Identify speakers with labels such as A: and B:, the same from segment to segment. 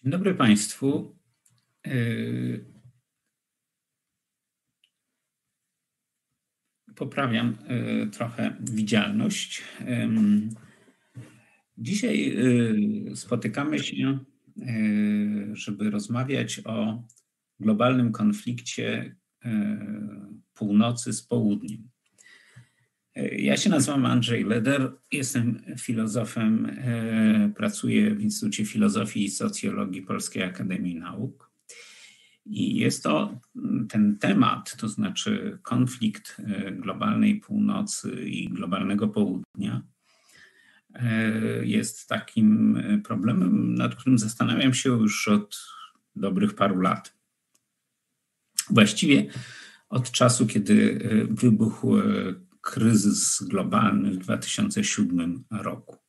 A: Dzień dobry Państwu. Poprawiam trochę widzialność. Dzisiaj spotykamy się, żeby rozmawiać o globalnym konflikcie północy z południem. Ja się nazywam Andrzej Leder, jestem filozofem, pracuję w Instytucie Filozofii i Socjologii Polskiej Akademii Nauk. I jest to ten temat, to znaczy konflikt globalnej północy i globalnego południa, jest takim problemem, nad którym zastanawiam się już od dobrych paru lat. Właściwie od czasu, kiedy wybuchł kryzys globalny w 2007 roku.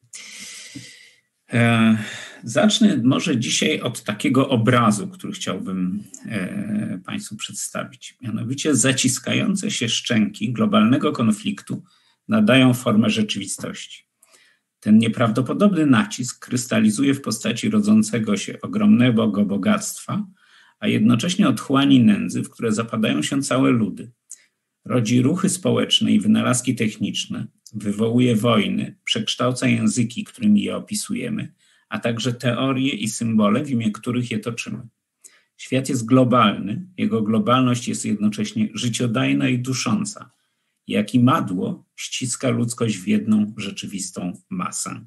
A: Zacznę może dzisiaj od takiego obrazu, który chciałbym Państwu przedstawić. Mianowicie zaciskające się szczęki globalnego konfliktu nadają formę rzeczywistości. Ten nieprawdopodobny nacisk krystalizuje w postaci rodzącego się ogromnego bogactwa, a jednocześnie otchłani nędzy, w które zapadają się całe ludy. Rodzi ruchy społeczne i wynalazki techniczne, wywołuje wojny, przekształca języki, którymi je opisujemy, a także teorie i symbole, w imię których je toczymy. Świat jest globalny, jego globalność jest jednocześnie życiodajna i dusząca. Jak imadło ściska ludzkość w jedną rzeczywistą masę.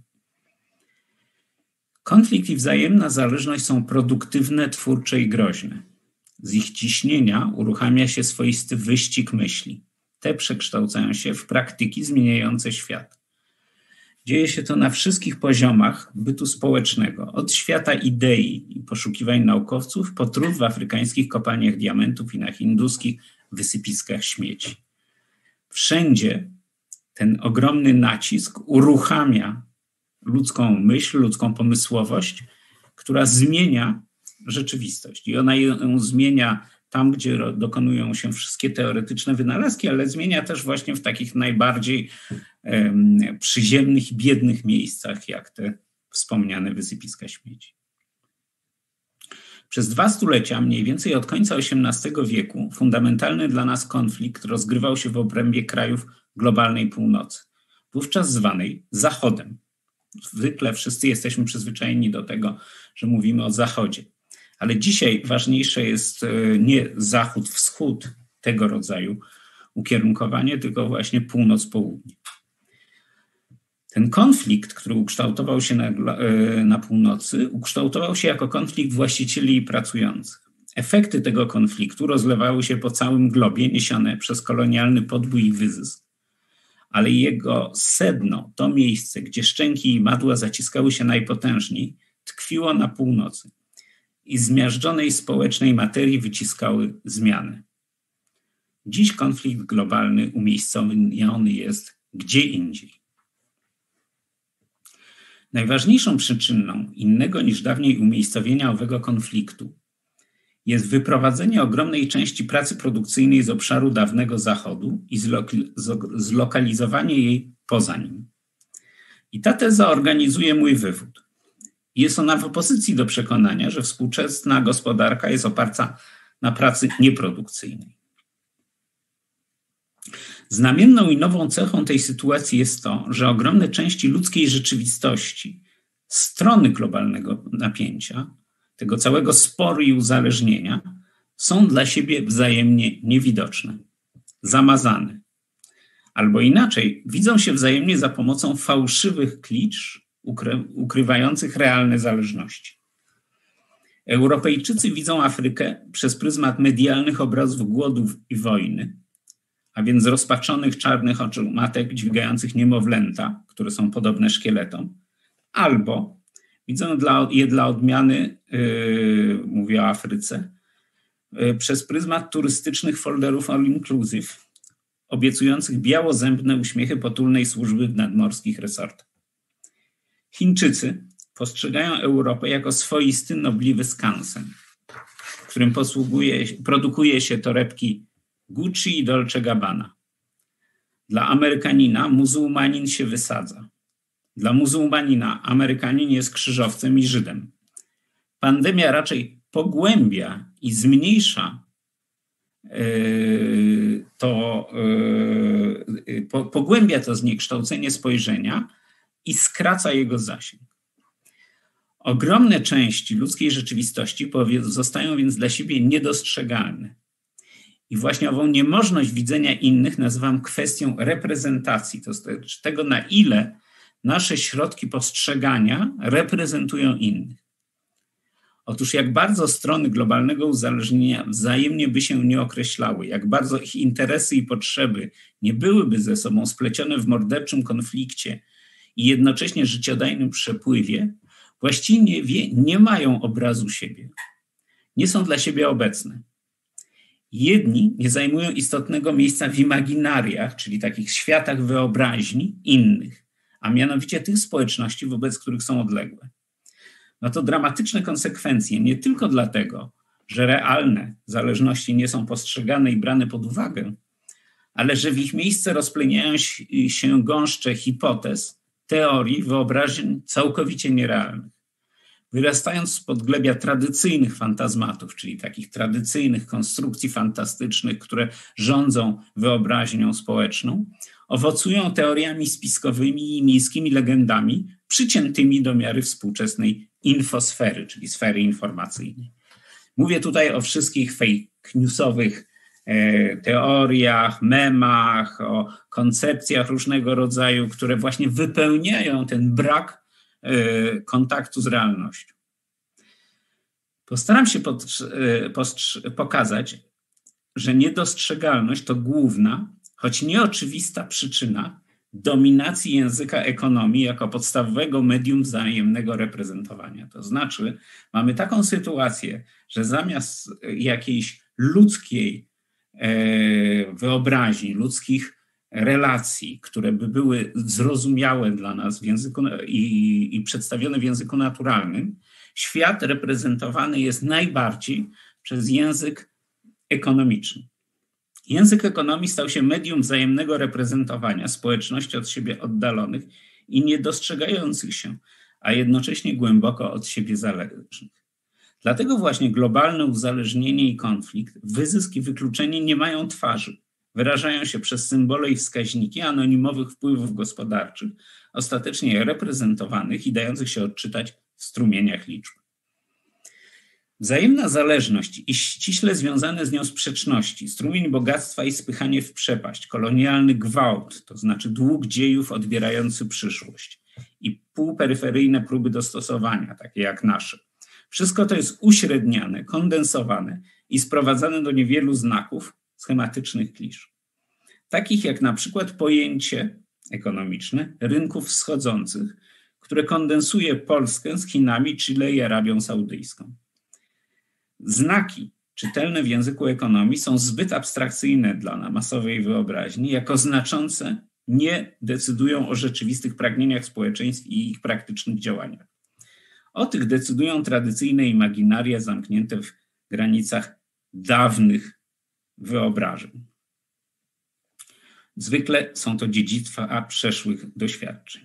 A: Konflikt i wzajemna zależność są produktywne, twórcze i groźne. Z ich ciśnienia uruchamia się swoisty wyścig myśli. Te przekształcają się w praktyki zmieniające świat. Dzieje się to na wszystkich poziomach bytu społecznego, od świata idei i poszukiwań naukowców po trud w afrykańskich kopalniach diamentów i na hinduskich wysypiskach śmieci. Wszędzie ten ogromny nacisk uruchamia ludzką myśl, ludzką pomysłowość, która zmienia rzeczywistość. I ona ją zmienia tam, gdzie dokonują się wszystkie teoretyczne wynalazki, ale zmienia też właśnie w takich najbardziej przyziemnych i biednych miejscach, jak te wspomniane wysypiska śmieci. Przez 2 stulecia, mniej więcej od końca XVIII wieku, fundamentalny dla nas konflikt rozgrywał się w obrębie krajów globalnej północy, wówczas zwanej Zachodem. Zwykle wszyscy jesteśmy przyzwyczajeni do tego, że mówimy o Zachodzie. Ale dzisiaj ważniejsze jest nie zachód-wschód tego rodzaju ukierunkowanie, tylko właśnie północ-południe. Ten konflikt, który ukształtował się na północy, ukształtował się jako konflikt właścicieli i pracujących. Efekty tego konfliktu rozlewały się po całym globie, niesione przez kolonialny podbój i wyzysk. Ale jego sedno, to miejsce, gdzie szczęki i madła zaciskały się najpotężniej, tkwiło na północy. I z zmiażdżonej społecznej materii wyciskały zmiany. Dziś konflikt globalny umiejscowiony jest gdzie indziej. Najważniejszą przyczyną innego niż dawniej umiejscowienia owego konfliktu jest wyprowadzenie ogromnej części pracy produkcyjnej z obszaru dawnego Zachodu i zlokalizowanie jej poza nim. I ta teza organizuje mój wywód. Jest ona w opozycji do przekonania, że współczesna gospodarka jest oparta na pracy nieprodukcyjnej. Znamienną i nową cechą tej sytuacji jest to, że ogromne części ludzkiej rzeczywistości, strony globalnego napięcia, tego całego sporu i uzależnienia, są dla siebie wzajemnie niewidoczne, zamazane. Albo inaczej, widzą się wzajemnie za pomocą fałszywych klicz, ukrywających realne zależności. Europejczycy widzą Afrykę przez pryzmat medialnych obrazów głodów i wojny, a więc rozpaczonych czarnych oczu matek dźwigających niemowlęta, które są podobne szkieletom, albo widzą je dla odmiany, mówię o Afryce, przez pryzmat turystycznych folderów all inclusive, obiecujących białozębne uśmiechy potulnej służby w nadmorskich resortach. Chińczycy postrzegają Europę jako swoisty, nobliwy skansen, w którym produkuje się torebki Gucci i Dolce Gabbana. Dla Amerykanina muzułmanin się wysadza. Dla muzułmanina Amerykanin jest krzyżowcem i Żydem. Pandemia raczej pogłębia i zmniejsza pogłębia to zniekształcenie spojrzenia i skraca jego zasięg. Ogromne części ludzkiej rzeczywistości zostają więc dla siebie niedostrzegalne. I właśnie ową niemożność widzenia innych nazywam kwestią reprezentacji, to znaczy tego, na ile nasze środki postrzegania reprezentują innych. Otóż jak bardzo strony globalnego uzależnienia wzajemnie by się nie określały, jak bardzo ich interesy i potrzeby nie byłyby ze sobą splecione w morderczym konflikcie i jednocześnie życiodajnym przepływie, właściwie nie mają obrazu siebie. Nie są dla siebie obecne. Jedni nie zajmują istotnego miejsca w imaginariach, czyli takich światach wyobraźni innych, a mianowicie tych społeczności, wobec których są odległe. No to dramatyczne konsekwencje nie tylko dlatego, że realne zależności nie są postrzegane i brane pod uwagę, ale że w ich miejsce rozpleniają się gąszcze hipotez, teorii, wyobrażeń całkowicie nierealnych. Wyrastając z podglebia tradycyjnych fantazmatów, czyli takich tradycyjnych konstrukcji fantastycznych, które rządzą wyobraźnią społeczną, owocują teoriami spiskowymi i miejskimi legendami przyciętymi do miary współczesnej infosfery, czyli sfery informacyjnej. Mówię tutaj o wszystkich fake newsowych teoriach, memach, o koncepcjach różnego rodzaju, które właśnie wypełniają ten brak kontaktu z realnością. Postaram się pokazać, że niedostrzegalność to główna, choć nieoczywista przyczyna dominacji języka ekonomii jako podstawowego medium wzajemnego reprezentowania. To znaczy, mamy taką sytuację, że zamiast jakiejś ludzkiej wyobraźni, ludzkich relacji, które by były zrozumiałe dla nas w języku i przedstawione w języku naturalnym, świat reprezentowany jest najbardziej przez język ekonomiczny. Język ekonomii stał się medium wzajemnego reprezentowania społeczności od siebie oddalonych i niedostrzegających się, a jednocześnie głęboko od siebie zależnych. Dlatego właśnie globalne uzależnienie i konflikt, wyzysk i wykluczenie nie mają twarzy. Wyrażają się przez symbole i wskaźniki anonimowych wpływów gospodarczych, ostatecznie reprezentowanych i dających się odczytać w strumieniach liczb. Wzajemna zależność i ściśle związane z nią sprzeczności, strumień bogactwa i spychanie w przepaść, kolonialny gwałt, to znaczy dług dziejów odbierający przyszłość i półperyferyjne próby dostosowania, takie jak nasze. Wszystko to jest uśredniane, kondensowane i sprowadzane do niewielu znaków, schematycznych klisz. Takich jak na przykład pojęcie ekonomiczne rynków wschodzących, które kondensuje Polskę z Chinami, Chile i Arabią Saudyjską. Znaki czytelne w języku ekonomii są zbyt abstrakcyjne dla masowej wyobraźni, jako znaczące nie decydują o rzeczywistych pragnieniach społeczeństw i ich praktycznych działaniach. O tych decydują tradycyjne imaginaria zamknięte w granicach dawnych wyobrażeń. Zwykle są to dziedzictwa przeszłych doświadczeń.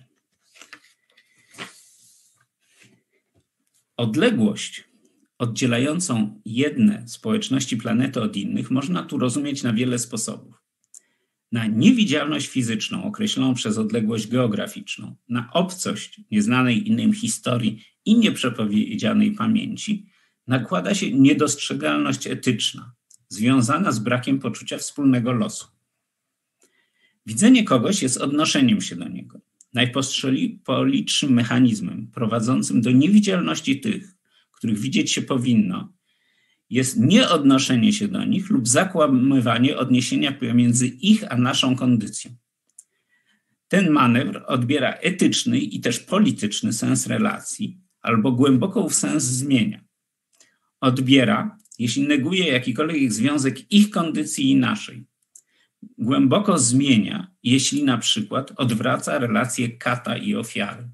A: Odległość oddzielającą jedne społeczności planety od innych można tu rozumieć na wiele sposobów. Na niewidzialność fizyczną określoną przez odległość geograficzną, na obcość nieznanej innym historii i nieprzepowiedzianej pamięci nakłada się niedostrzegalność etyczna, związana z brakiem poczucia wspólnego losu. Widzenie kogoś jest odnoszeniem się do niego, najpospolitszym mechanizmem prowadzącym do niewidzialności tych, których widzieć się powinno, jest nieodnoszenie się do nich lub zakłamywanie odniesienia pomiędzy ich a naszą kondycją. Ten manewr odbiera etyczny i też polityczny sens relacji, albo głęboko ów sens zmienia. Odbiera, jeśli neguje jakikolwiek ich związek ich kondycji i naszej. Głęboko zmienia, jeśli na przykład odwraca relacje kata i ofiary.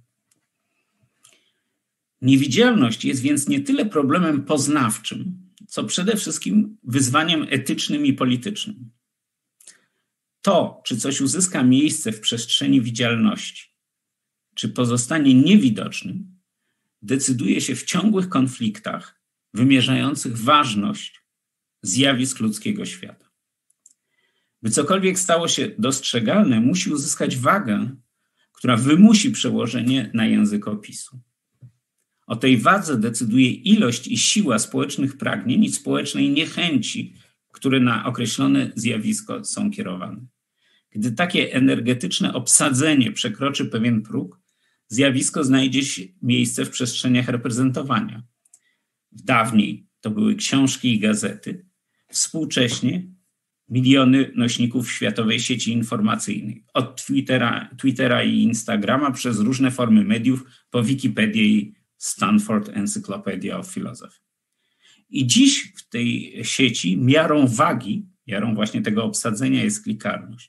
A: Niewidzialność jest więc nie tyle problemem poznawczym, co przede wszystkim wyzwaniem etycznym i politycznym. To, czy coś uzyska miejsce w przestrzeni widzialności, czy pozostanie niewidocznym, decyduje się w ciągłych konfliktach wymierzających ważność zjawisk ludzkiego świata. By cokolwiek stało się dostrzegalne, musi uzyskać wagę, która wymusi przełożenie na język opisu. O tej wadze decyduje ilość i siła społecznych pragnień i społecznej niechęci, które na określone zjawisko są kierowane. Gdy takie energetyczne obsadzenie przekroczy pewien próg, zjawisko znajdzie miejsce w przestrzeniach reprezentowania. Dawniej to były książki i gazety, współcześnie miliony nośników światowej sieci informacyjnej, od Twittera i Instagrama przez różne formy mediów po Wikipedię i Stanford Encyclopedia of Philosophy. I dziś w tej sieci miarą wagi, miarą właśnie tego obsadzenia jest klikalność.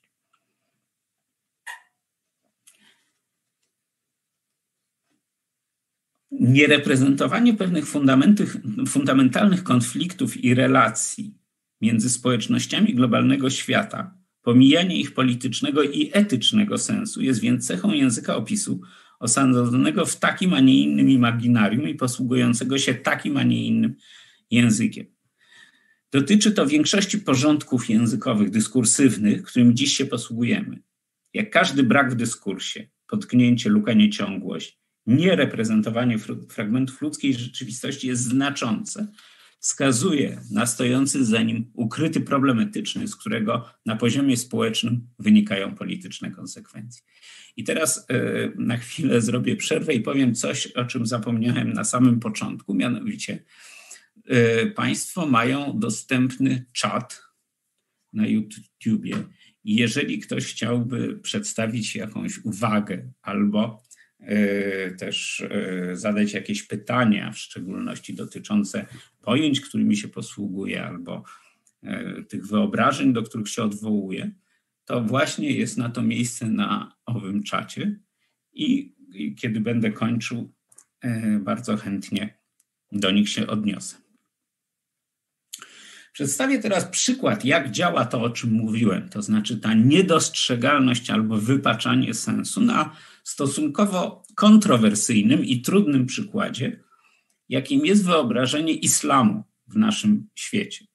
A: Niereprezentowanie pewnych fundamentalnych konfliktów i relacji między społecznościami globalnego świata, pomijanie ich politycznego i etycznego sensu jest więc cechą języka opisu osadzonego w takim, a nie innym imaginarium i posługującego się takim, a nie innym językiem. Dotyczy to większości porządków językowych, dyskursywnych, którymi dziś się posługujemy. Jak każdy brak w dyskursie, potknięcie, luka, nieciągłość, niereprezentowanie fragmentów ludzkiej rzeczywistości jest znaczące, wskazuje na stojący za nim ukryty problem etyczny, z którego na poziomie społecznym wynikają polityczne konsekwencje. I teraz na chwilę zrobię przerwę i powiem coś, o czym zapomniałem na samym początku, mianowicie Państwo mają dostępny czat na YouTubie i jeżeli ktoś chciałby przedstawić jakąś uwagę albo też zadać jakieś pytania, w szczególności dotyczące pojęć, którymi się posługuje, albo tych wyobrażeń, do których się odwołuje, to właśnie jest na to miejsce na owym czacie i kiedy będę kończył, bardzo chętnie do nich się odniosę. Przedstawię teraz przykład, jak działa to, o czym mówiłem, to znaczy ta niedostrzegalność albo wypaczanie sensu na stosunkowo kontrowersyjnym i trudnym przykładzie, jakim jest wyobrażenie islamu w naszym świecie.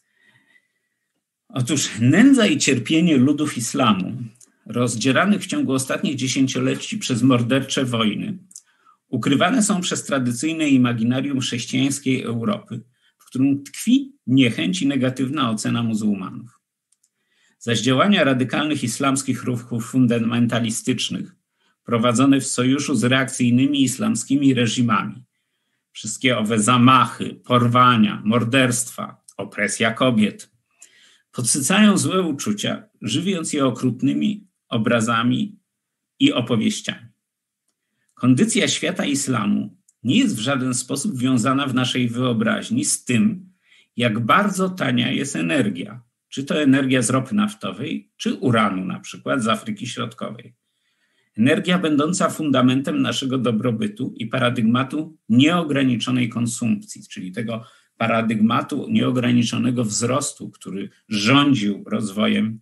A: Otóż nędza i cierpienie ludów islamu, rozdzieranych w ciągu ostatnich dziesięcioleci przez mordercze wojny, ukrywane są przez tradycyjne imaginarium chrześcijańskiej Europy, w którym tkwi niechęć i negatywna ocena muzułmanów. Zaś działania radykalnych islamskich ruchów fundamentalistycznych, prowadzone w sojuszu z reakcyjnymi islamskimi reżimami, wszystkie owe zamachy, porwania, morderstwa, opresja kobiet, podsycają złe uczucia, żywiąc je okrutnymi obrazami i opowieściami. Kondycja świata islamu nie jest w żaden sposób wiązana w naszej wyobraźni z tym, jak bardzo tania jest energia, czy to energia z ropy naftowej, czy uranu na przykład z Afryki Środkowej. Energia będąca fundamentem naszego dobrobytu i paradygmatu nieograniczonej konsumpcji, czyli tego paradygmatu nieograniczonego wzrostu, który rządził rozwojem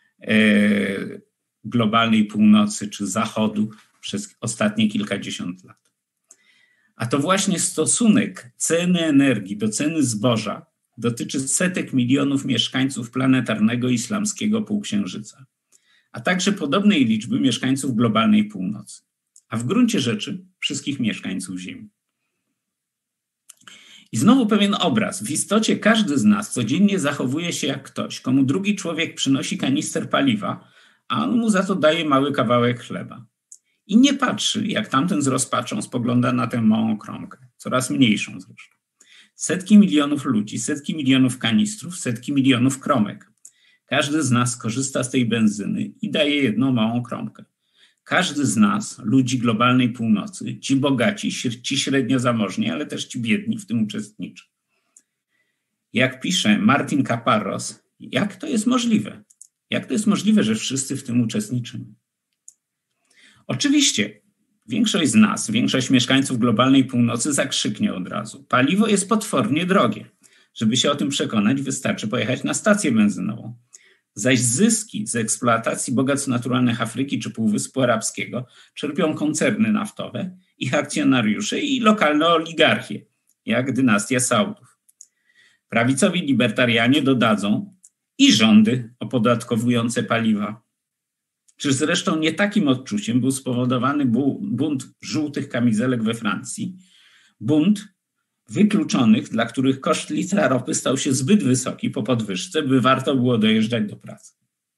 A: globalnej północy czy zachodu przez ostatnie kilkadziesiąt lat. A to właśnie stosunek ceny energii do ceny zboża dotyczy setek milionów mieszkańców planetarnego islamskiego półksiężyca, a także podobnej liczby mieszkańców globalnej północy, a w gruncie rzeczy wszystkich mieszkańców Ziemi. I znowu pewien obraz. W istocie każdy z nas codziennie zachowuje się jak ktoś, komu drugi człowiek przynosi kanister paliwa, a on mu za to daje mały kawałek chleba. I nie patrzy, jak tamten z rozpaczą spogląda na tę małą kromkę, coraz mniejszą zresztą. Setki milionów ludzi, setki milionów kanistrów, setki milionów kromek. Każdy z nas korzysta z tej benzyny i daje jedną małą kromkę. Każdy z nas, ludzi globalnej północy, ci bogaci, ci średnio zamożni, ale też ci biedni w tym uczestniczy. Jak pisze Martin Kaparros, jak to jest możliwe? Jak to jest możliwe, że wszyscy w tym uczestniczymy? Oczywiście większość z nas, większość mieszkańców globalnej północy zakrzyknie od razu. Paliwo jest potwornie drogie. Żeby się o tym przekonać, wystarczy pojechać na stację benzynową. Zaś zyski z eksploatacji bogactw naturalnych Afryki czy Półwyspu Arabskiego czerpią koncerny naftowe ich akcjonariusze i lokalne oligarchie, jak dynastia Saudów. Prawicowi libertarianie dodadzą i rządy opodatkowujące paliwa. Czy zresztą nie takim odczuciem był spowodowany bunt żółtych kamizelek we Francji, bunt wykluczonych, dla których koszt litra ropy stał się zbyt wysoki po podwyżce, by warto było dojeżdżać do pracy.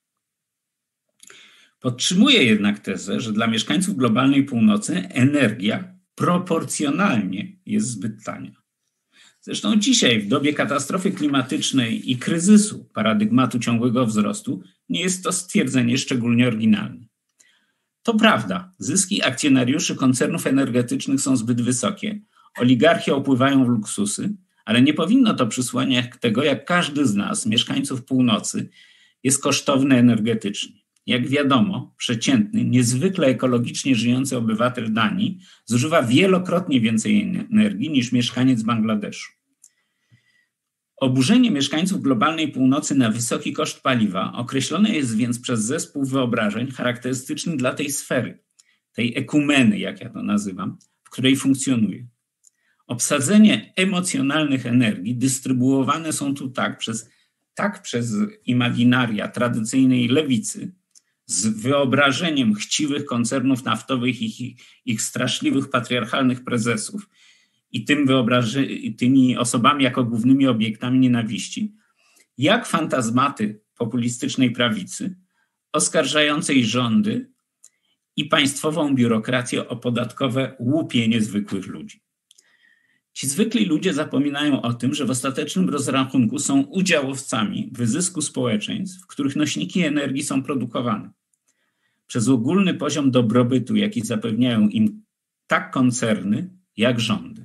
A: Podtrzymuję jednak tezę, że dla mieszkańców globalnej północy energia proporcjonalnie jest zbyt tania. Zresztą dzisiaj, w dobie katastrofy klimatycznej i kryzysu paradygmatu ciągłego wzrostu, nie jest to stwierdzenie szczególnie oryginalne. To prawda, zyski akcjonariuszy koncernów energetycznych są zbyt wysokie, oligarchie opływają w luksusy, ale nie powinno to przysłaniać tego, jak każdy z nas, mieszkańców północy, jest kosztowny energetycznie. Jak wiadomo, przeciętny, niezwykle ekologicznie żyjący obywatel Danii zużywa wielokrotnie więcej energii niż mieszkaniec Bangladeszu. Oburzenie mieszkańców globalnej północy na wysoki koszt paliwa określone jest więc przez zespół wyobrażeń charakterystyczny dla tej sfery, tej ekumeny, jak ja to nazywam, w której funkcjonuje. Obsadzenie emocjonalnych energii dystrybuowane są tu tak przez imaginaria tradycyjnej lewicy, z wyobrażeniem chciwych koncernów naftowych i ich straszliwych patriarchalnych prezesów i tymi osobami jako głównymi obiektami nienawiści, jak fantazmaty populistycznej prawicy oskarżającej rządy i państwową biurokrację o podatkowe łupienie zwykłych ludzi. Ci zwykli ludzie zapominają o tym, że w ostatecznym rozrachunku są udziałowcami wyzysku społeczeństw, w których nośniki energii są produkowane. Przez ogólny poziom dobrobytu, jaki zapewniają im tak koncerny, jak rządy.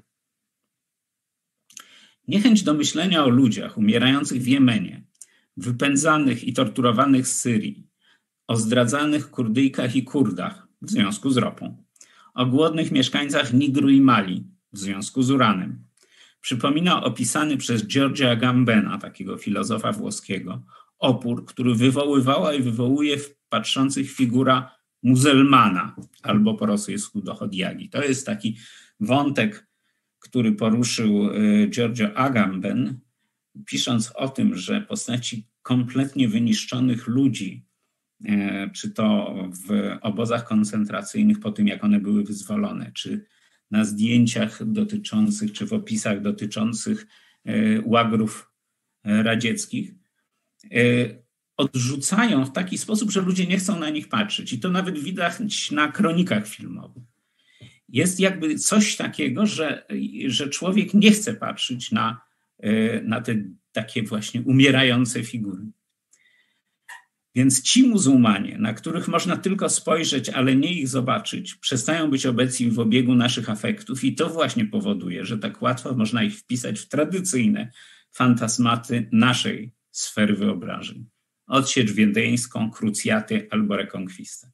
A: Niechęć do myślenia o ludziach umierających w Jemenie, wypędzanych i torturowanych z Syrii, o zdradzanych Kurdyjkach i Kurdach w związku z ropą, o głodnych mieszkańcach Nigru i Mali w związku z uranem. Przypomina opisany przez Georgia Agambena, takiego filozofa włoskiego, opór, który wywoływała i wywołuje w patrzących figura muzelmana, albo po rosyjsku dochodjagi. To jest taki wątek, który poruszył Giorgio Agamben, pisząc o tym, że postaci kompletnie wyniszczonych ludzi, czy to w obozach koncentracyjnych po tym, jak one były wyzwolone, czy na zdjęciach dotyczących, czy w opisach dotyczących łagrów radzieckich, odrzucają w taki sposób, że ludzie nie chcą na nich patrzeć. I to nawet widać na kronikach filmowych. Jest jakby coś takiego, że człowiek nie chce patrzeć na te takie właśnie umierające figury. Więc ci muzułmanie, na których można tylko spojrzeć, ale nie ich zobaczyć, przestają być obecni w obiegu naszych afektów i to właśnie powoduje, że tak łatwo można ich wpisać w tradycyjne fantasmaty naszej sfery wyobrażeń. Odsiecz wiedeńską, krucjatę albo rekonkwistę.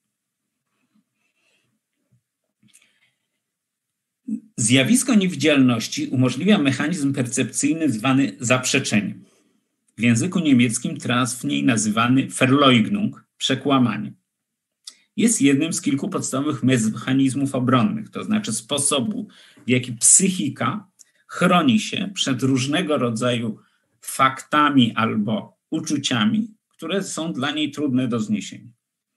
A: Zjawisko niewidzialności umożliwia mechanizm percepcyjny zwany zaprzeczeniem. W języku niemieckim trafniej nazywany Verleugnung, przekłamanie. Jest jednym z kilku podstawowych mechanizmów obronnych, to znaczy sposobu, w jaki psychika chroni się przed różnego rodzaju faktami albo uczuciami, które są dla niej trudne do zniesienia.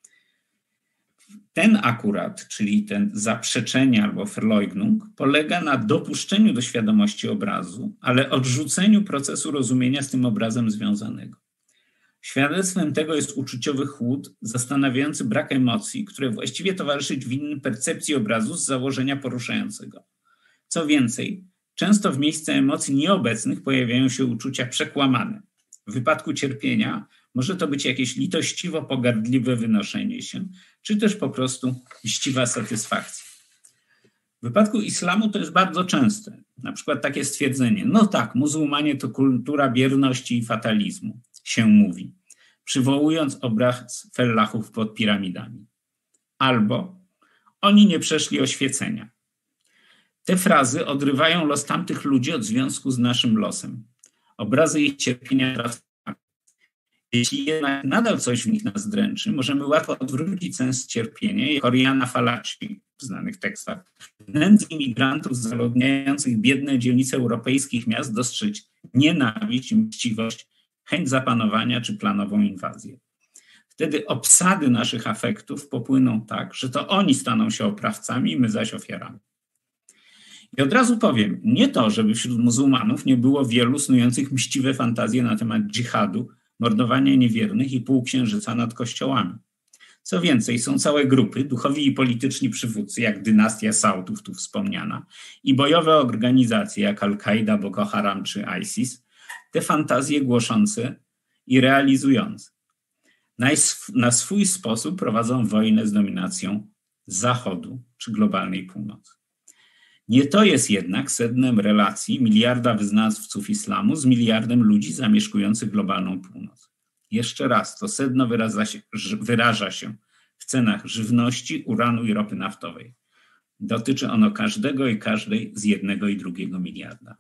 A: Ten akurat, czyli ten zaprzeczenie albo Verleugnung, polega na dopuszczeniu do świadomości obrazu, ale odrzuceniu procesu rozumienia z tym obrazem związanego. Świadectwem tego jest uczuciowy chłód, zastanawiający brak emocji, które właściwie towarzyszyć winny percepcji obrazu z założenia poruszającego. Co więcej, często w miejsce emocji nieobecnych pojawiają się uczucia przekłamane. W wypadku cierpienia może to być jakieś litościwo-pogardliwe wynoszenie się, czy też po prostu mściwa satysfakcja. W wypadku islamu to jest bardzo częste. Na przykład takie stwierdzenie, no tak, muzułmanie to kultura bierności i fatalizmu, się mówi, przywołując obraz fellahów pod piramidami. Albo oni nie przeszli oświecenia. Te frazy odrywają los tamtych ludzi od związku z naszym losem. Obrazy ich cierpienia Jeśli jednak nadal coś w nich nas dręczy, możemy łatwo odwrócić sens cierpienia, jak Oriana Fallaci w znanych tekstach. W nędzy imigrantów zaludniających biedne dzielnice europejskich miast dostrzec nienawiść, mściwość, chęć zapanowania czy planową inwazję. Wtedy obsady naszych afektów popłyną tak, że to oni staną się oprawcami, my zaś ofiarami. I od razu powiem, nie to, żeby wśród muzułmanów nie było wielu snujących mściwe fantazje na temat dżihadu, mordowania niewiernych i półksiężyca nad kościołami. Co więcej, są całe grupy, duchowi i polityczni przywódcy, jak dynastia Saudów tu wspomniana, i bojowe organizacje, jak Al-Kaida, Boko Haram czy ISIS, te fantazje głoszące i realizujące. Na swój sposób prowadzą wojnę z dominacją Zachodu czy globalnej północy. Nie to jest jednak sednem relacji miliarda wyznawców islamu z miliardem ludzi zamieszkujących globalną północ. Jeszcze raz, to sedno wyraża się w cenach żywności, uranu i ropy naftowej. Dotyczy ono każdego i każdej z 1 i 2 miliarda.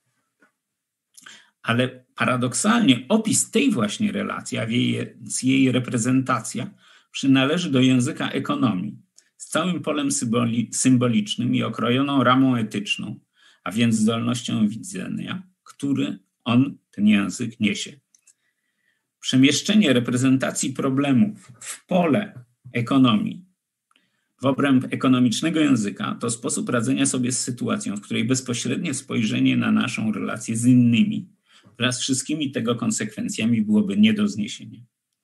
A: Ale paradoksalnie opis tej właśnie relacji, a jej reprezentacja przynależy do języka ekonomii, z całym polem symbolicznym i okrojoną ramą etyczną, a więc zdolnością widzenia, który ten język niesie. Przemieszczenie reprezentacji problemów w pole ekonomii, w obręb ekonomicznego języka, to sposób radzenia sobie z sytuacją, w której bezpośrednie spojrzenie na naszą relację z innymi wraz z wszystkimi tego konsekwencjami byłoby nie do zniesienia.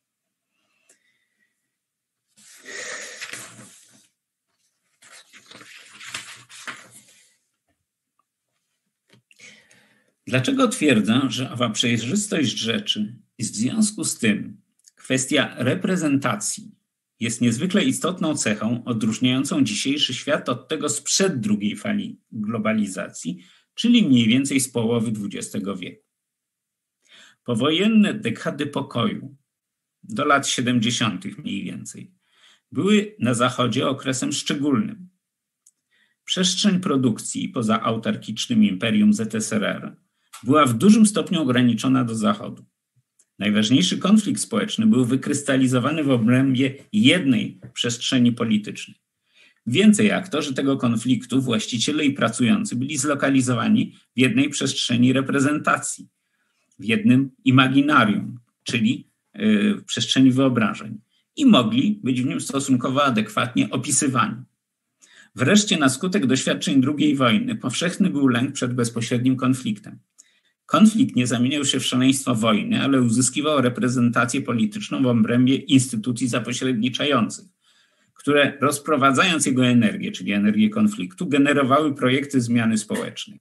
A: Dlaczego twierdzę, że owa przejrzystość rzeczy i w związku z tym kwestia reprezentacji jest niezwykle istotną cechą odróżniającą dzisiejszy świat od tego sprzed drugiej fali globalizacji, czyli mniej więcej z połowy XX wieku. Powojenne dekady pokoju, do lat 70. mniej więcej, były na Zachodzie okresem szczególnym. Przestrzeń produkcji poza autarkicznym imperium ZSRR była w dużym stopniu ograniczona do Zachodu. Najważniejszy konflikt społeczny był wykrystalizowany w obrębie jednej przestrzeni politycznej. Więcej jak to, że tego konfliktu właściciele i pracujący byli zlokalizowani w jednej przestrzeni reprezentacji, w jednym imaginarium, czyli w przestrzeni wyobrażeń i mogli być w nim stosunkowo adekwatnie opisywani. Wreszcie na skutek doświadczeń II wojny powszechny był lęk przed bezpośrednim konfliktem. Konflikt nie zamieniał się w szaleństwo wojny, ale uzyskiwał reprezentację polityczną w obrębie instytucji zapośredniczających, które rozprowadzając jego energię, czyli energię konfliktu, generowały projekty zmiany społecznej.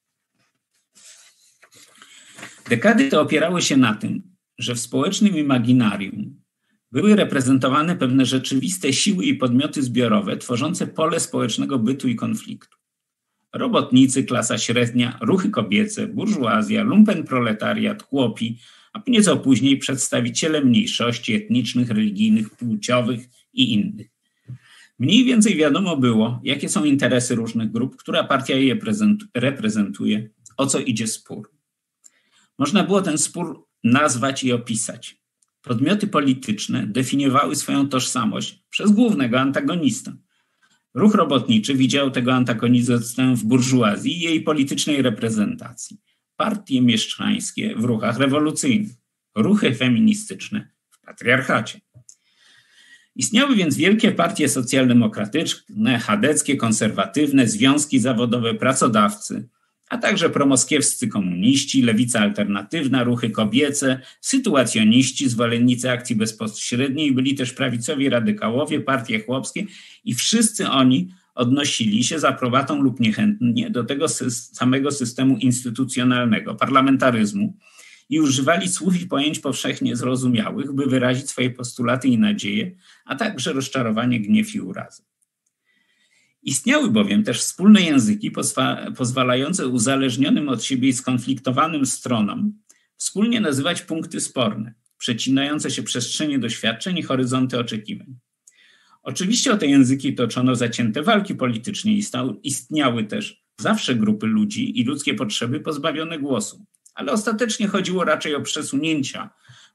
A: Dekady te opierały się na tym, że w społecznym imaginarium były reprezentowane pewne rzeczywiste siły i podmioty zbiorowe tworzące pole społecznego bytu i konfliktu. Robotnicy, klasa średnia, ruchy kobiece, burżuazja, lumpenproletariat, chłopi, a nieco później przedstawiciele mniejszości etnicznych, religijnych, płciowych i innych. Mniej więcej wiadomo było, jakie są interesy różnych grup, która partia je reprezentuje, o co idzie spór. Można było ten spór nazwać i opisać. Podmioty polityczne definiowały swoją tożsamość przez głównego antagonistę. Ruch robotniczy widział tego antagonistę w burżuazji i jej politycznej reprezentacji. Partie mieszczańskie w ruchach rewolucyjnych, ruchy feministyczne w patriarchacie. Istniały więc wielkie partie socjaldemokratyczne, chadeckie, konserwatywne, związki zawodowe, pracodawcy, a także promoskiewscy komuniści, lewica alternatywna, ruchy kobiece, sytuacjoniści, zwolennicy akcji bezpośredniej, byli też prawicowi radykałowie, partie chłopskie i wszyscy oni odnosili się z aprobatą lub niechętnie do tego samego systemu instytucjonalnego, parlamentaryzmu i używali słów i pojęć powszechnie zrozumiałych, by wyrazić swoje postulaty i nadzieje, a także rozczarowanie, gniew i urazę. Istniały bowiem też wspólne języki pozwalające uzależnionym od siebie i skonfliktowanym stronom wspólnie nazywać punkty sporne, przecinające się przestrzenie doświadczeń i horyzonty oczekiwań. Oczywiście o te języki toczono zacięte walki polityczne i istniały też zawsze grupy ludzi i ludzkie potrzeby pozbawione głosu, ale ostatecznie chodziło raczej o przesunięcia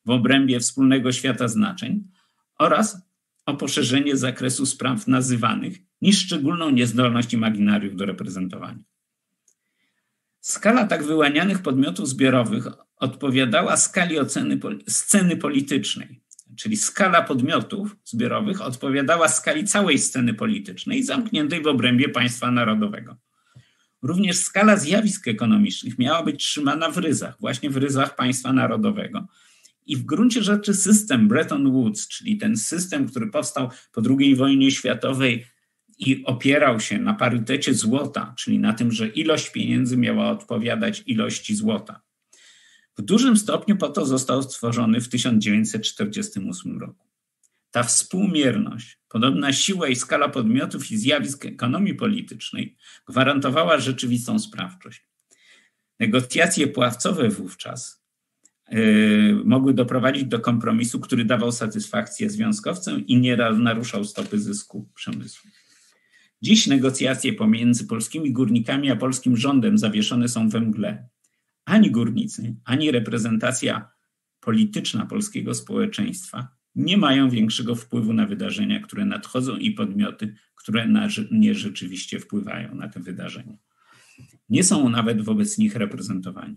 A: w obrębie wspólnego świata znaczeń oraz o poszerzenie zakresu spraw nazywanych niż szczególną niezdolność imaginariów do reprezentowania. Skala tak wyłanianych podmiotów zbiorowych odpowiadała skali sceny politycznej, czyli skala podmiotów zbiorowych odpowiadała skali całej sceny politycznej zamkniętej w obrębie państwa narodowego. Również skala zjawisk ekonomicznych miała być trzymana w ryzach, właśnie w ryzach państwa narodowego. I w gruncie rzeczy system Bretton Woods, czyli ten system, który powstał po II wojnie światowej i opierał się na parytecie złota, czyli na tym, że ilość pieniędzy miała odpowiadać ilości złota. W dużym stopniu po to został stworzony w 1948 roku. Ta współmierność, podobna siła i skala podmiotów i zjawisk ekonomii politycznej gwarantowała rzeczywistą sprawczość. Negocjacje pławcowe wówczas mogły doprowadzić do kompromisu, który dawał satysfakcję związkowcom i nie naruszał stopy zysku przemysłu. Dziś negocjacje pomiędzy polskimi górnikami a polskim rządem zawieszone są we mgle. Ani górnicy, ani reprezentacja polityczna polskiego społeczeństwa nie mają większego wpływu na wydarzenia, które nadchodzą i podmioty, które nie rzeczywiście wpływają na te wydarzenia. Nie są nawet wobec nich reprezentowani.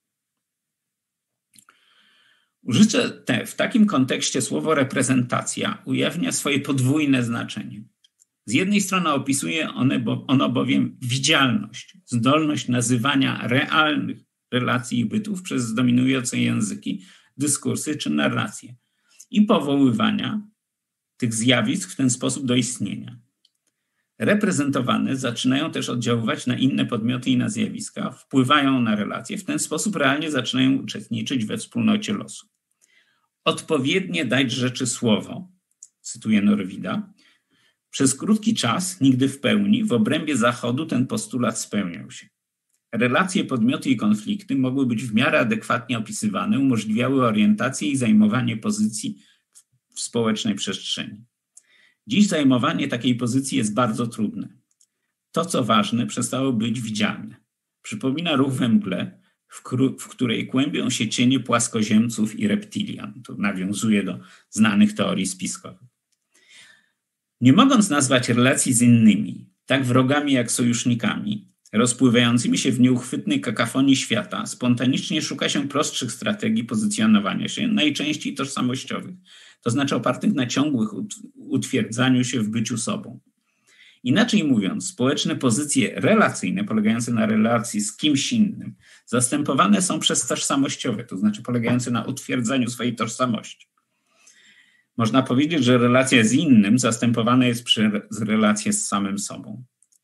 A: Użycie w takim kontekście słowo reprezentacja ujawnia swoje podwójne znaczenie. Z jednej strony opisuje ono bowiem widzialność, zdolność nazywania realnych relacji i bytów przez dominujące języki, dyskursy czy narracje i powoływania tych zjawisk w ten sposób do istnienia. Reprezentowane zaczynają też oddziaływać na inne podmioty i na zjawiska, wpływają na relacje, w ten sposób realnie zaczynają uczestniczyć we wspólnocie losu. Odpowiednie dać rzeczy słowo, cytuję Norwida, przez krótki czas, nigdy w pełni, w obrębie Zachodu ten postulat spełniał się. Relacje, podmioty i konflikty mogły być w miarę adekwatnie opisywane, umożliwiały orientację i zajmowanie pozycji w społecznej przestrzeni. Dziś zajmowanie takiej pozycji jest bardzo trudne. To, co ważne, przestało być widzialne. Przypomina ruch we mgle, w której kłębią się cienie płaskoziemców i reptilian. To nawiązuje do znanych teorii spiskowych. Nie mogąc nazwać relacji z innymi, tak wrogami jak sojusznikami, rozpływającymi się w nieuchwytnej kakafonii świata, spontanicznie szuka się prostszych strategii pozycjonowania się, najczęściej tożsamościowych, to znaczy opartych na ciągłych utwierdzaniu się w byciu sobą. Inaczej mówiąc, społeczne pozycje relacyjne, polegające na relacji z kimś innym, zastępowane są przez tożsamościowe, to znaczy polegające na utwierdzaniu swojej tożsamości. Można powiedzieć, że relacja z innym zastępowana jest przez relację z samym sobą.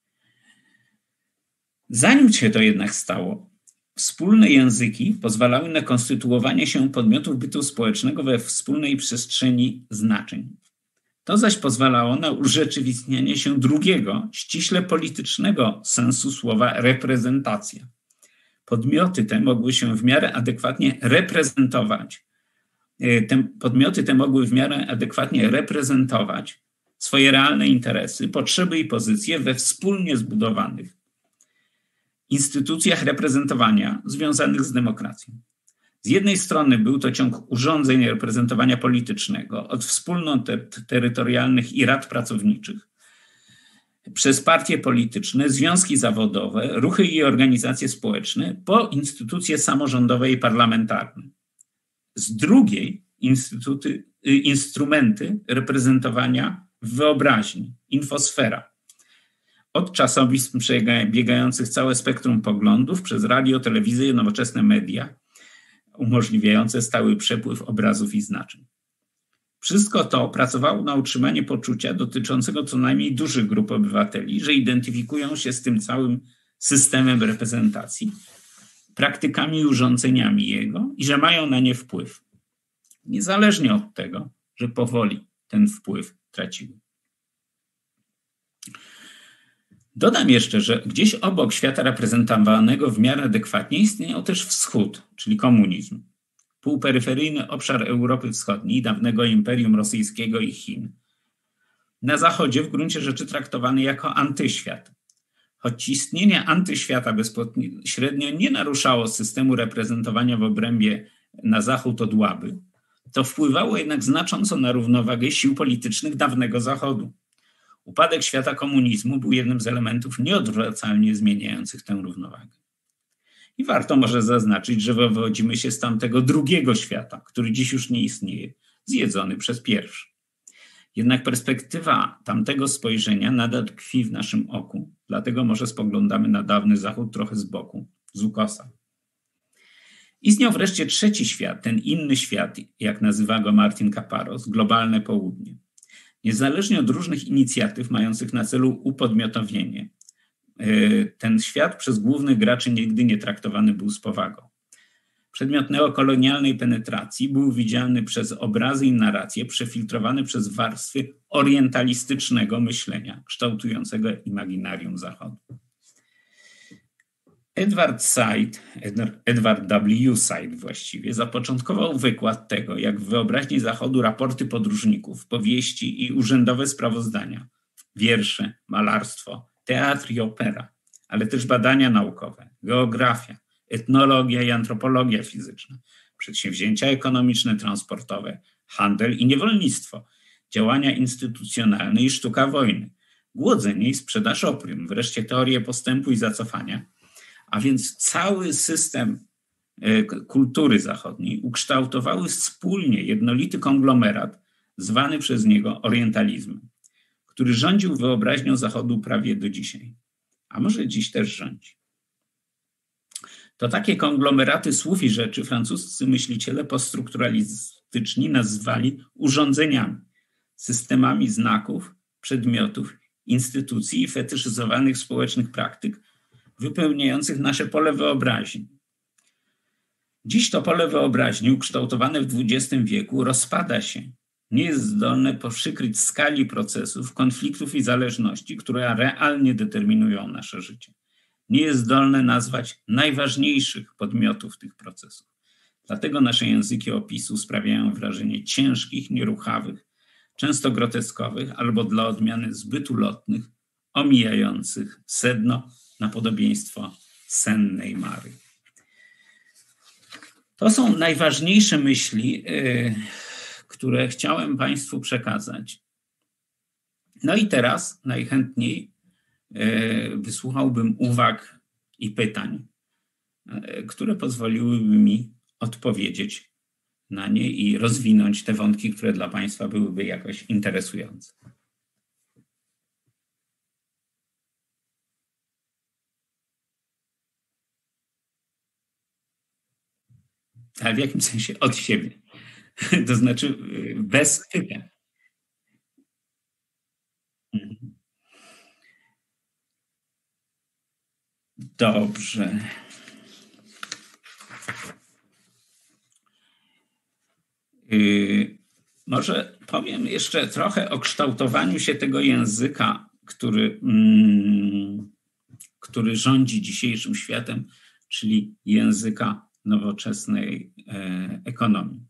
A: Zanim się to jednak stało, wspólne języki pozwalały na konstytuowanie się podmiotów bytu społecznego we wspólnej przestrzeni znaczeń. To zaś pozwalało na urzeczywistnianie się drugiego, ściśle politycznego sensu słowa reprezentacja. Podmioty te mogły się w miarę adekwatnie reprezentować swoje realne interesy, potrzeby i pozycje we wspólnie zbudowanych instytucjach reprezentowania związanych z demokracją. Z jednej strony był to ciąg urządzeń reprezentowania politycznego, od wspólnot terytorialnych i rad pracowniczych, przez partie polityczne, związki zawodowe, ruchy i organizacje społeczne, po instytucje samorządowe i parlamentarne. Z drugiej instrumenty reprezentowania w wyobraźni, infosfera. Od czasopism przebiegających całe spektrum poglądów, przez radio, telewizję i nowoczesne media, umożliwiające stały przepływ obrazów i znaczeń. Wszystko to pracowało na utrzymanie poczucia dotyczącego co najmniej dużych grup obywateli, że identyfikują się z tym całym systemem reprezentacji, praktykami i urządzeniami jego i że mają na nie wpływ. Niezależnie od tego, że powoli ten wpływ traciły. Dodam jeszcze, że gdzieś obok świata reprezentowanego w miarę adekwatnie istniał też wschód, czyli komunizm. Półperyferyjny obszar Europy Wschodniej, dawnego Imperium Rosyjskiego i Chin. Na Zachodzie w gruncie rzeczy traktowany jako antyświat. Choć istnienie antyświata bezpośrednio nie naruszało systemu reprezentowania w obrębie na zachód od Łaby, To wpływało jednak znacząco na równowagę sił politycznych dawnego Zachodu. Upadek świata komunizmu był jednym z elementów nieodwracalnie zmieniających tę równowagę. I warto może zaznaczyć, że wywodzimy się z tamtego drugiego świata, który dziś już nie istnieje, zjedzony przez pierwszy. Jednak perspektywa tamtego spojrzenia nadal tkwi w naszym oku, dlatego może spoglądamy na dawny Zachód trochę z boku, z ukosa. Istniał wreszcie trzeci świat, ten inny świat, jak nazywa go Martin Kaparos, globalne południe. Niezależnie od różnych inicjatyw mających na celu upodmiotowienie, ten świat przez głównych graczy nigdy nie traktowany był z powagą. Przedmiot neokolonialnej penetracji był widziany przez obrazy i narracje przefiltrowane przez warstwy orientalistycznego myślenia, kształtującego imaginarium Zachodu. Edward W. Said właściwie zapoczątkował wykład tego, jak w wyobraźni Zachodu raporty podróżników, powieści i urzędowe sprawozdania, wiersze, malarstwo, teatr i opera, ale też badania naukowe, geografia, etnologia i antropologia fizyczna, przedsięwzięcia ekonomiczne, transportowe, handel i niewolnictwo, działania instytucjonalne i sztuka wojny, głodzenie i sprzedaż opium, wreszcie teorie postępu i zacofania, a więc cały system kultury zachodniej ukształtowały wspólnie jednolity konglomerat zwany przez niego orientalizmem, który rządził wyobraźnią Zachodu prawie do dzisiaj, a może dziś też rządzi. To takie konglomeraty słów i rzeczy francuscy myśliciele poststrukturalistyczni nazwali urządzeniami, systemami znaków, przedmiotów, instytucji i fetyszyzowanych społecznych praktyk wypełniających nasze pole wyobraźni. Dziś to pole wyobraźni ukształtowane w XX wieku rozpada się. Nie jest zdolne przykryć skali procesów, konfliktów i zależności, które realnie determinują nasze życie. Nie jest zdolne nazwać najważniejszych podmiotów tych procesów. Dlatego nasze języki opisu sprawiają wrażenie ciężkich, nieruchawych, często groteskowych albo dla odmiany zbyt ulotnych, omijających sedno na podobieństwo sennej Mary. To są najważniejsze myśli, które chciałem Państwu przekazać. No i teraz najchętniej wysłuchałbym uwag i pytań, które pozwoliłyby mi odpowiedzieć na nie i rozwinąć te wątki, które dla Państwa byłyby jakoś interesujące. Ale w jakim sensie? Od siebie. To znaczy bez pytań. Dobrze. Może powiem jeszcze trochę o kształtowaniu się tego języka, który rządzi dzisiejszym światem, czyli języka nowoczesnej ekonomii.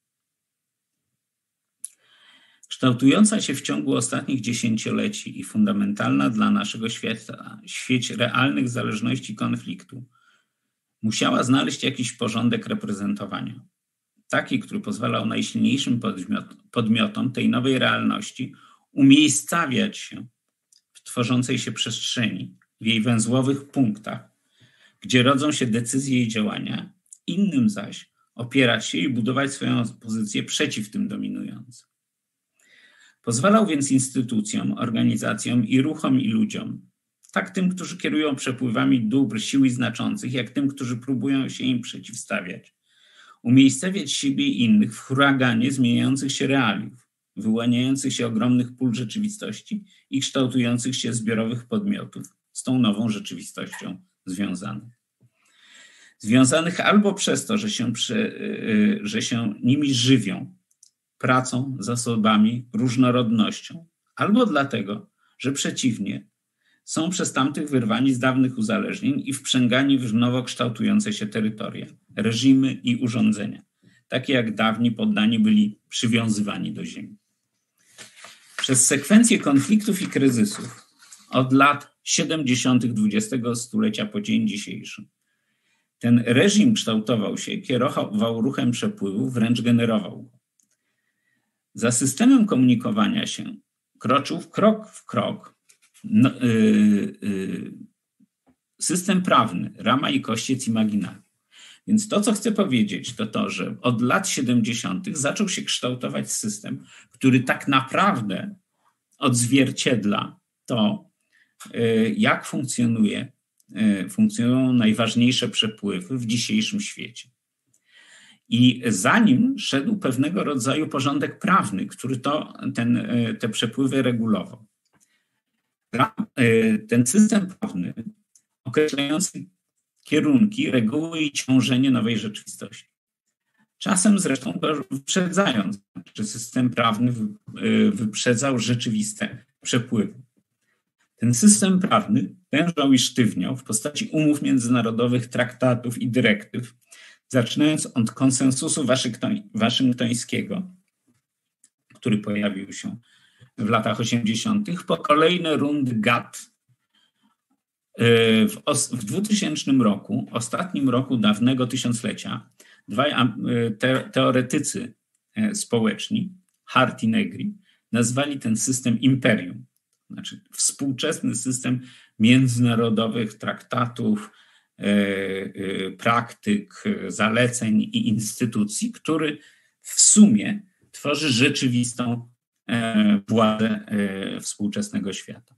A: Kształtująca się w ciągu ostatnich dziesięcioleci i fundamentalna dla naszego świata sieć realnych zależności i konfliktu musiała znaleźć jakiś porządek reprezentowania. Taki, który pozwalał najsilniejszym podmiotom tej nowej realności umiejscawiać się w tworzącej się przestrzeni, w jej węzłowych punktach, gdzie rodzą się decyzje i działania, innym zaś opierać się i budować swoją pozycję przeciw tym dominującym. Pozwalał więc instytucjom, organizacjom i ruchom i ludziom, tak tym, którzy kierują przepływami dóbr, sił i znaczących, jak tym, którzy próbują się im przeciwstawiać, umiejscawiać siebie i innych w huraganie zmieniających się realiów, wyłaniających się ogromnych pól rzeczywistości i kształtujących się zbiorowych podmiotów z tą nową rzeczywistością związanych. Związanych albo przez to, że się nimi żywią, pracą, zasobami, różnorodnością, albo dlatego, że przeciwnie, są przez tamtych wyrwani z dawnych uzależnień i wprzęgani w nowo kształtujące się terytoria, reżimy i urządzenia, takie jak dawni poddani byli przywiązywani do ziemi. Przez sekwencję konfliktów i kryzysów od lat 70. XX stulecia po dzień dzisiejszy ten reżim kształtował się, kierował ruchem przepływu, wręcz generował go. Za systemem komunikowania się kroczył krok w krok system prawny, rama i kościec imaginarny. Więc to, co chcę powiedzieć, to to, że od lat 70. zaczął się kształtować system, który tak naprawdę odzwierciedla to, jak funkcjonują najważniejsze przepływy w dzisiejszym świecie. I za nim szedł pewnego rodzaju porządek prawny, który te przepływy regulował. Ten system prawny określający kierunki, reguły i ciążenie nowej rzeczywistości. Czasem zresztą go wyprzedzając, że system prawny wyprzedzał rzeczywiste przepływy. Ten system prawny tężał i sztywniał w postaci umów międzynarodowych, traktatów i dyrektyw, zaczynając od konsensusu waszyngtońskiego, który pojawił się w latach 80., po kolejne rundy GATT. W 2000 roku, ostatnim roku dawnego tysiąclecia, dwaj teoretycy społeczni, Hart i Negri, nazwali ten system imperium. Znaczy współczesny system międzynarodowych traktatów, praktyk, zaleceń i instytucji, który w sumie tworzy rzeczywistą władzę współczesnego świata.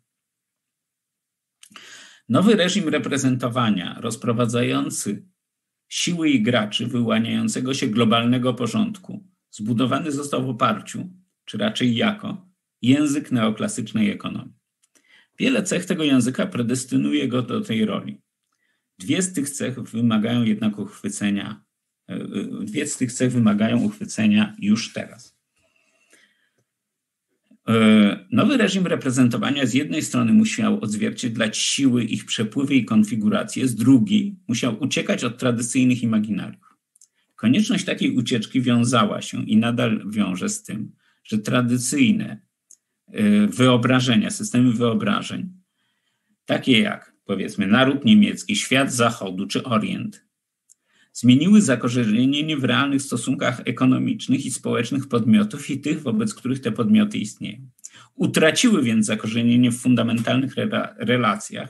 A: Nowy reżim reprezentowania, rozprowadzający siły i graczy wyłaniającego się globalnego porządku, zbudowany został w oparciu, czy raczej jako, język neoklasycznej ekonomii. Wiele cech tego języka predestynuje go do tej roli. Dwie z tych cech wymagają uchwycenia już teraz. Nowy reżim reprezentowania z jednej strony musiał odzwierciedlać siły, ich przepływy i konfiguracje, z drugiej musiał uciekać od tradycyjnych imaginariów. Konieczność takiej ucieczki wiązała się i nadal wiąże z tym, że tradycyjne wyobrażenia, systemy wyobrażeń, takie jak powiedzmy naród niemiecki, świat zachodu czy Orient, zmieniły zakorzenienie w realnych stosunkach ekonomicznych i społecznych podmiotów i tych, wobec których te podmioty istnieją. Utraciły więc zakorzenienie w fundamentalnych relacjach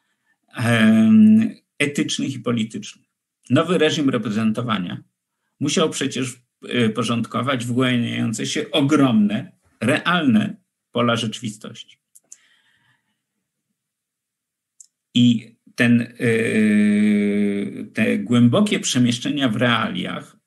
A: etycznych i politycznych. Nowy reżim reprezentowania musiał przecież porządkować wyłaniające się ogromne, realne pola rzeczywistości. I te głębokie przemieszczenia w realiach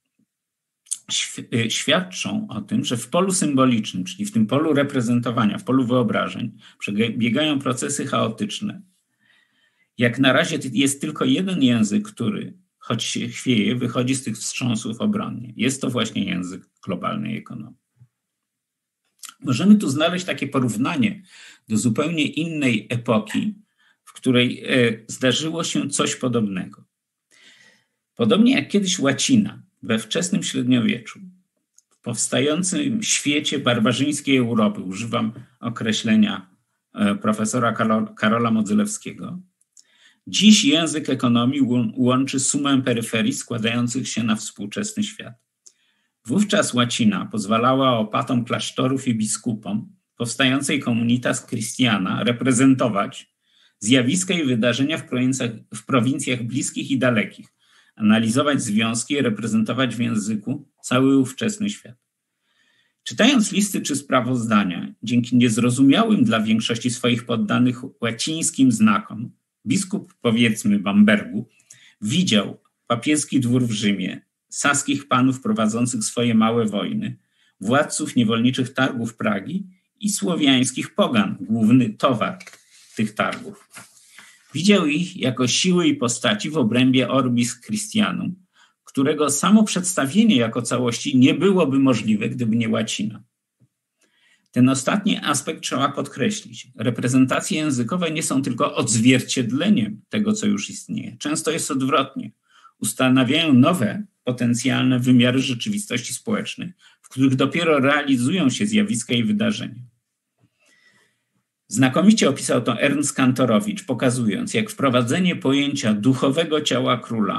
A: świadczą o tym, że w polu symbolicznym, czyli w tym polu reprezentowania, w polu wyobrażeń, przebiegają procesy chaotyczne. Jak na razie jest tylko jeden język, który, choć się chwieje, wychodzi z tych wstrząsów obronnie. Jest to właśnie język globalnej ekonomii. Możemy tu znaleźć takie porównanie do zupełnie innej epoki, w której zdarzyło się coś podobnego. Podobnie jak kiedyś łacina we wczesnym średniowieczu, w powstającym świecie barbarzyńskiej Europy, używam określenia profesora Karola Modzelewskiego, dziś język ekonomii łączy sumę peryferii składających się na współczesny świat. Wówczas łacina pozwalała opatom klasztorów i biskupom powstającej Communitas Christiana reprezentować zjawiska i wydarzenia w prowincjach bliskich i dalekich, analizować związki i reprezentować w języku cały ówczesny świat. Czytając listy czy sprawozdania, dzięki niezrozumiałym dla większości swoich poddanych łacińskim znakom, biskup, powiedzmy, Bambergu widział papieski dwór w Rzymie, saskich panów prowadzących swoje małe wojny, władców niewolniczych targów Pragi i słowiańskich pogan, główny towar tych targów. Widział ich jako siły i postaci w obrębie Orbis Christianum, którego samo przedstawienie jako całości nie byłoby możliwe, gdyby nie łacina. Ten ostatni aspekt trzeba podkreślić. Reprezentacje językowe nie są tylko odzwierciedleniem tego, co już istnieje. Często jest odwrotnie. Ustanawiają nowe, potencjalne wymiary rzeczywistości społecznej, w których dopiero realizują się zjawiska i wydarzenia. Znakomicie opisał to Ernst Kantorowicz, pokazując, jak wprowadzenie pojęcia duchowego ciała króla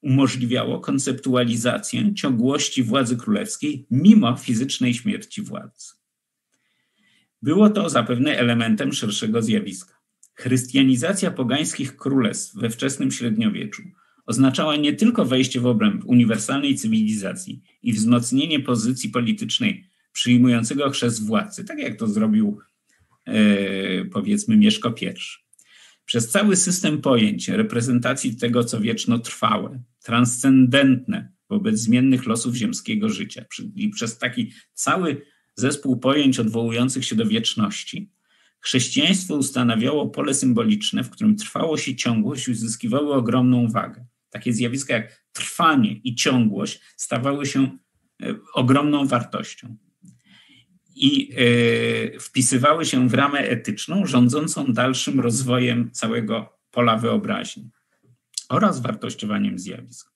A: umożliwiało konceptualizację ciągłości władzy królewskiej mimo fizycznej śmierci władcy. Było to zapewne elementem szerszego zjawiska. Chrystianizacja pogańskich królestw we wczesnym średniowieczu oznaczała nie tylko wejście w obręb uniwersalnej cywilizacji i wzmocnienie pozycji politycznej przyjmującego chrzest władcy, tak jak to zrobił powiedzmy Mieszko I. Przez cały system pojęć reprezentacji tego, co wiecznotrwałe, transcendentne wobec zmiennych losów ziemskiego życia, i przez taki cały zespół pojęć odwołujących się do wieczności, chrześcijaństwo ustanawiało pole symboliczne, w którym trwałość i ciągłość uzyskiwały ogromną wagę. Takie zjawiska jak trwanie i ciągłość stawały się ogromną wartością i wpisywały się w ramę etyczną rządzącą dalszym rozwojem całego pola wyobraźni oraz wartościowaniem zjawisk.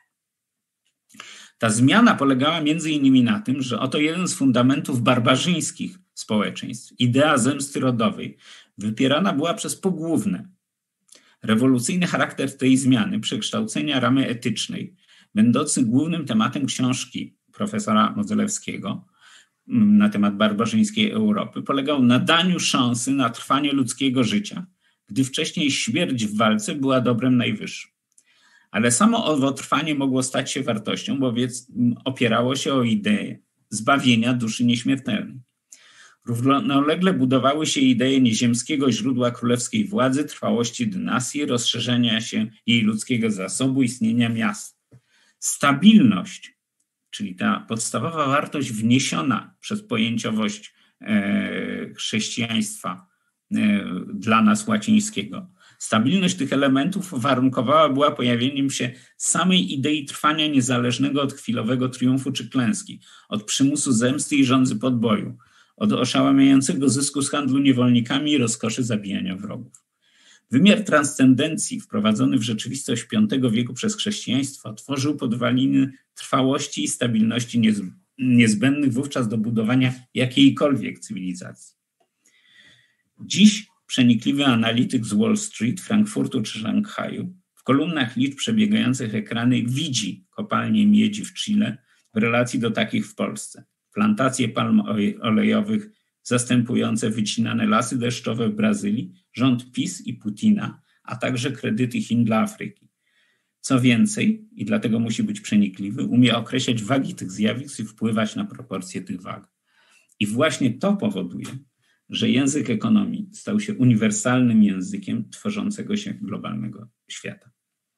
A: Ta zmiana polegała między innymi na tym, że oto jeden z fundamentów barbarzyńskich społeczeństw, idea zemsty rodowej, wypierana była przez pogłówne. Rewolucyjny charakter tej zmiany, przekształcenia ramy etycznej, będący głównym tematem książki profesora Modzelewskiego na temat barbarzyńskiej Europy, polegał na daniu szansy na trwanie ludzkiego życia, gdy wcześniej śmierć w walce była dobrem najwyższym. Ale samo owo trwanie mogło stać się wartością, bowiem opierało się o ideę zbawienia duszy nieśmiertelnej. Równolegle budowały się idee nieziemskiego źródła królewskiej władzy, trwałości dynastii, rozszerzenia się jej ludzkiego zasobu, istnienia miast. Stabilność, czyli ta podstawowa wartość wniesiona przez pojęciowość chrześcijaństwa dla nas łacińskiego. Stabilność tych elementów warunkowała była pojawieniem się samej idei trwania niezależnego od chwilowego triumfu czy klęski, od przymusu zemsty i żądzy podboju, od oszałamiającego zysku z handlu niewolnikami i rozkoszy zabijania wrogów. Wymiar transcendencji wprowadzony w rzeczywistość V wieku przez chrześcijaństwo tworzył podwaliny trwałości i stabilności niezbędnych wówczas do budowania jakiejkolwiek cywilizacji. Dziś przenikliwy analityk z Wall Street, Frankfurtu czy Szanghaju w kolumnach liczb przebiegających ekrany widzi kopalnie miedzi w Chile w relacji do takich w Polsce. Plantacje palm olejowych zastępujące wycinane lasy deszczowe w Brazylii, rząd PiS i Putina, a także kredyty Chin dla Afryki. Co więcej, i dlatego musi być przenikliwy, umie określać wagi tych zjawisk i wpływać na proporcje tych wag. I właśnie to powoduje, że język ekonomii stał się uniwersalnym językiem tworzącego się globalnego świata.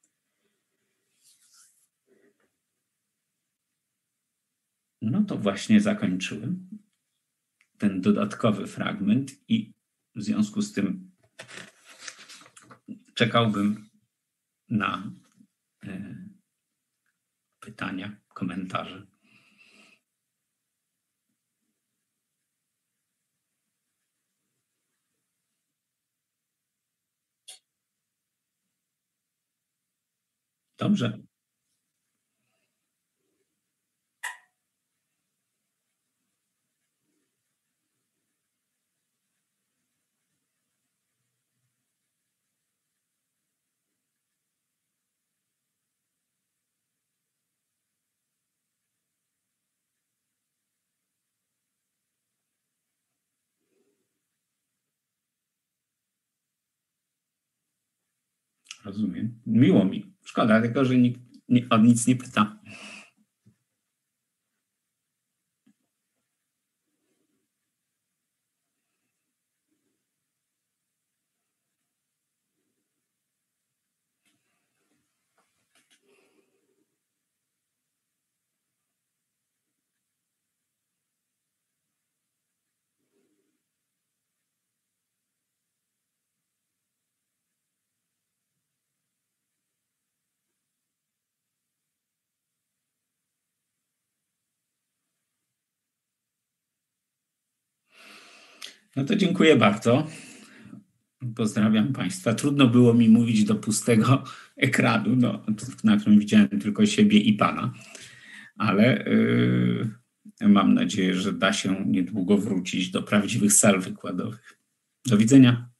A: No to właśnie zakończyłem ten dodatkowy fragment i w związku z tym czekałbym na pytania, komentarze. Dobrze. Rozumiem. Miło mi. Szkoda tylko, że nikt o nic nie pyta. No to dziękuję bardzo. Pozdrawiam Państwa. Trudno było mi mówić do pustego ekranu, na którym widziałem tylko siebie i Pana, ale mam nadzieję, że da się niedługo wrócić do prawdziwych sal wykładowych. Do widzenia.